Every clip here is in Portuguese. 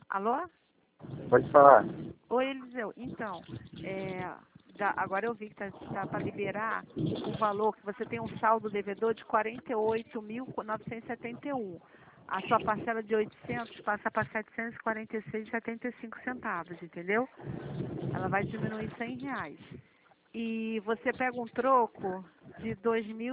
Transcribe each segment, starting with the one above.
Alô? Pode falar. Oi, Eliseu. Então, agora eu vi que tá para liberar um valor que você tem um saldo devedor de 48.971. A sua parcela de 800 passa para 746,75 centavos, entendeu? Ela vai diminuir R$ 100. E você pega um troco de R$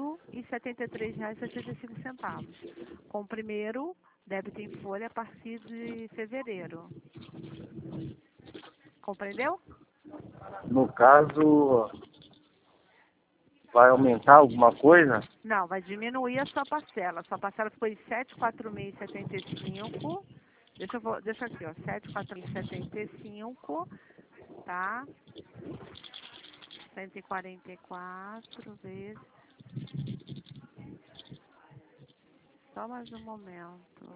2.073,75. Com o primeiro débito em folha a partir de fevereiro. Compreendeu? No caso, vai aumentar alguma coisa? Não, vai diminuir a sua parcela. A sua parcela ficou em 746,75. Deixa aqui, ó, 746,75, tá? 144 vezes. Só mais um momento.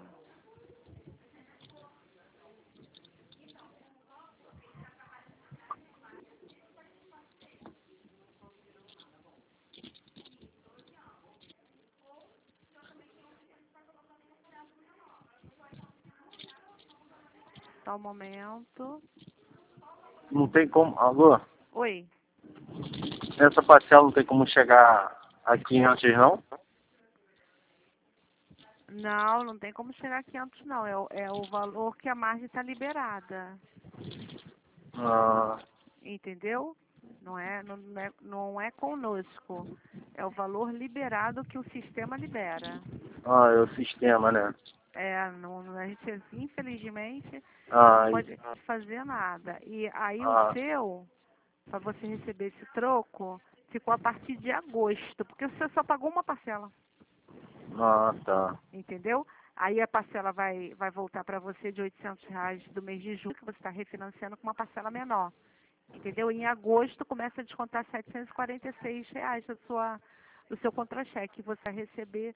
Só um momento. Não tem como. Alô? Oi. Essa parcela não tem como chegar a 500, não? Não, não tem como chegar a 500, não. É o valor que a margem está liberada. Ah, Entendeu? Não é conosco. É o valor liberado que o sistema libera. é o sistema, né? A gente, infelizmente, não Ah, pode fazer nada. E aí o ah, seu, para você receber esse troco, ficou a partir de agosto, porque você só pagou uma parcela. tá. Entendeu? Aí a parcela vai voltar para você de R$ 800 do mês de julho, que você está refinanciando com uma parcela menor. Entendeu? Em agosto começa a descontar R$ 746 do seu contra-cheque. Você vai receber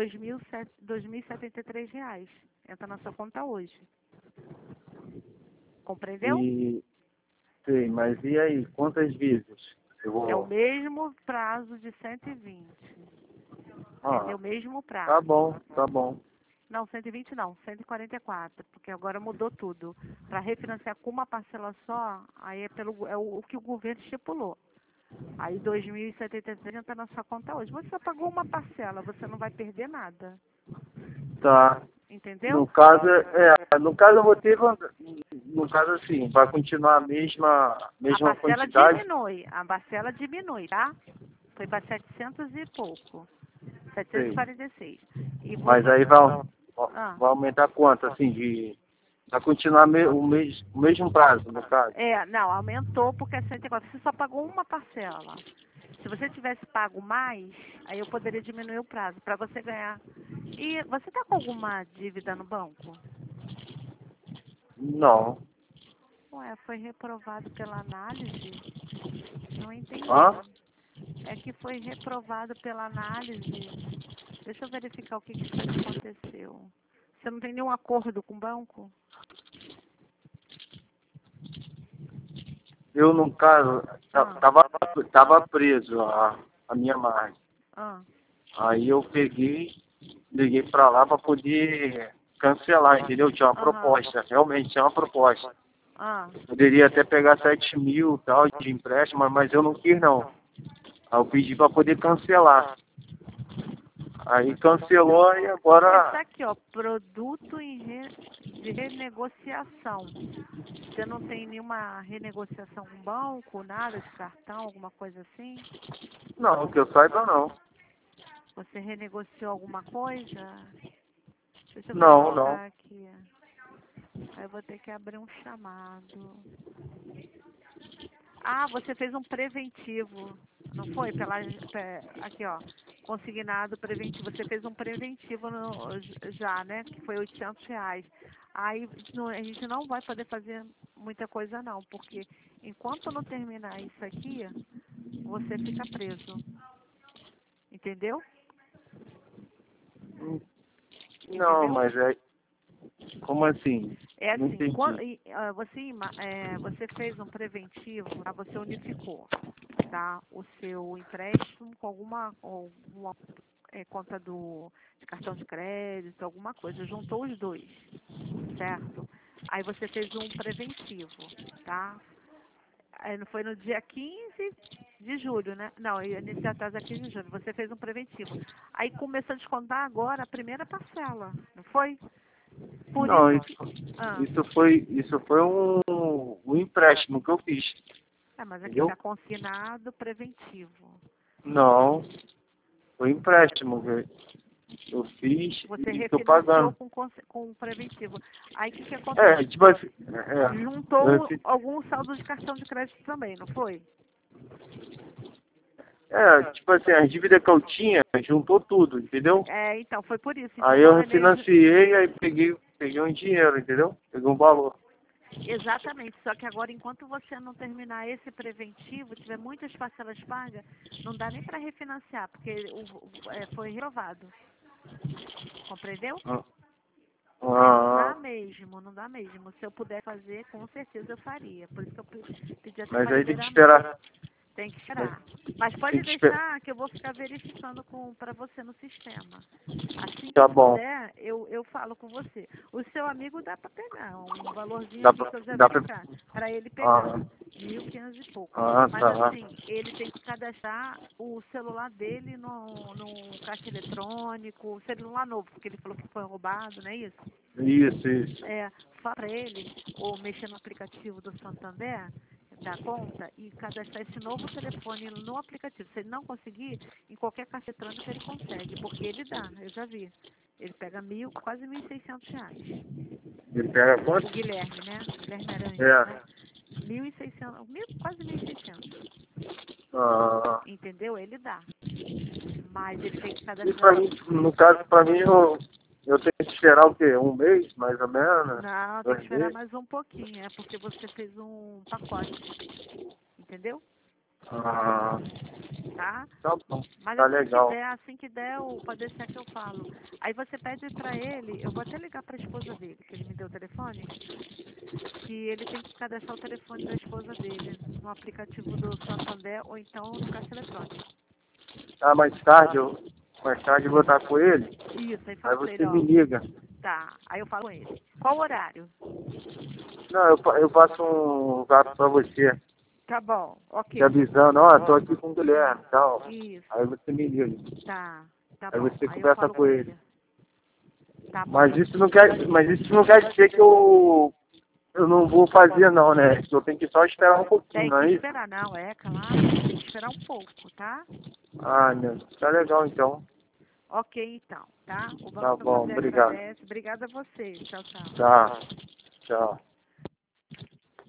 R$ 2.073. Entra na sua conta hoje. Compreendeu? E, sei, mas e aí? Quantas vezes? Eu É o vou... mesmo prazo de 120. Ah, Entendeu? O mesmo tá prazo. bom, tá bom. Não, 120 não, 144, porque agora mudou tudo. Para refinanciar com uma parcela só, aí é o que o governo estipulou. Aí 2.073 entra na sua conta hoje. Você só pagou uma parcela, você não vai perder nada. Tá. Entendeu? No caso eu vou ter, no caso assim, vai continuar a mesma quantidade. A parcela diminui, tá? Foi para 700 e pouco, Sei. 746. E Mas você... aí vai, Ah, vai aumentar quanto, assim, vai continuar o mesmo prazo, no caso. não, aumentou porque é 104. Você só pagou uma parcela. Se você tivesse pago mais, aí eu poderia diminuir o prazo para você ganhar. E você está com alguma dívida no banco? Não. Ué, foi reprovado pela análise? Não Hã? entendi. É que foi reprovado pela análise. Deixa eu verificar o que foi que aconteceu. Você não tem nenhum acordo com o banco? Eu, no caso, Ah, tava preso a minha margem. ah, Aí eu liguei pra lá pra poder cancelar, entendeu? Tinha uma aham, proposta, realmente tinha uma proposta. ah. Poderia até pegar 7.000 tal de empréstimo, mas eu não quis não. Aí eu pedi pra poder cancelar. Aí cancelou e Tá agora aqui, ó, produto de renegociação. Você não tem nenhuma renegociação com o banco, nada de cartão, alguma coisa assim? não, que eu saiba não. Você renegociou alguma coisa? Deixa eu Não, não. verificar aqui. Aí eu vou ter que abrir um chamado. Ah, você fez um preventivo, não foi? Aqui, ó, consignado preventivo. Você fez um preventivo já, né? Que foi R$ 800. Aí a gente não vai poder fazer muita coisa não, porque enquanto não terminar isso aqui, você fica preso. Entendeu? Não, Entendeu? mas é. Como assim? É Não assim, entendi. você fez um preventivo, tá? Você unificou, tá? O seu empréstimo com alguma conta de cartão de crédito, alguma coisa. Juntou os dois, certo? Aí você fez um preventivo, tá? Aí foi no dia 15 de julho, né? Não, iniciar atrás é 15 de julho. Você fez um preventivo. Aí começou a descontar agora a primeira parcela, não foi? Por Não, isso que... Ah, isso foi um empréstimo que eu fiz. mas aqui Entendeu? está consignado preventivo. Não, foi empréstimo que eu fiz Você e estou refinanciou pagando. com preventivo. Aí o que acontece? É, tipo assim, Juntou algum saldo de cartão de crédito também, não foi? tipo assim, a dívida que eu tinha juntou tudo, entendeu? Então, foi por isso. Então, Aí eu não é mesmo. refinanciei, aí peguei um dinheiro, entendeu? Peguei um valor. Exatamente. Só que agora, enquanto você não terminar esse preventivo, tiver muitas parcelas pagas, não dá nem para refinanciar, porque foi renovado. Compreendeu? Ah, Aí não dá ah, mesmo, não dá mesmo. Se eu puder fazer, com certeza eu faria. Por isso que eu pedi até mas para aí tem que liberar mais. esperar. Tem que esperar. Mas Tem pode que esperar. deixar que eu vou ficar verificando para você no sistema. Assim que Tá bom. puder, eu falo com você. O seu amigo dá para pegar um valorzinho Dá aqui pra, que eu já dá pra, verificar. Para ele pegar. ah, 1.500 e pouco. Mas tá. assim, ele tem que cadastrar o celular dele no caixa eletrônico, celular novo, porque ele falou que foi roubado, não é isso? Isso. Fala para ele, ou mexer no aplicativo do Santander, da conta, e cadastrar esse novo telefone no aplicativo. Se ele não conseguir, em qualquer caixa eletrônica ele consegue, porque ele dá, eu já vi. Ele pega quase 1.600 reais. Ele pega O quanto? Guilherme, né? Guilherme Arantes, né? É. 1.600, quase 1.600. Ah, Entendeu? Ele dá. Mas ele tem que e pra cadastrar. mim, no caso, pra mim, eu tenho que esperar o quê? Um mês, mais ou menos? Não, tem que 2 esperar meses? mais um pouquinho. É porque você fez um pacote. Entendeu? Ah, Tá? tá bom. Mas Tá legal. assim que der, pode deixar que eu falo. Aí você pede pra ele, eu vou até ligar pra esposa dele, que ele me deu o telefone, que ele tem que cadastrar o telefone da esposa dele no aplicativo do Santander ou então no caixa eletrônico. Ah, mais tarde eu vou estar com ele, Isso, aí aí fala pra ele, você ó. me liga. Tá, aí eu falo com ele. Qual o horário? Não, eu passo um zap pra você, Tá bom, te ok. avisando, ó, tô aqui com o Guilherme e tal. Isso, Aí você me liga. tá Aí bom. você Aí eu conversa falo com com ele. ele. Tá bom. Mas isso não quer dizer que eu não vou fazer não, né? Eu tenho que só esperar um pouquinho, Tem não que é isso? esperar, não, claro, tem que esperar um pouco, tá? Ah, meu, tá legal então. Ok, então, tá? O Banco Tá bom, Santander obrigado. agradece. Obrigada a você. Tchau, tchau. Tá, tchau.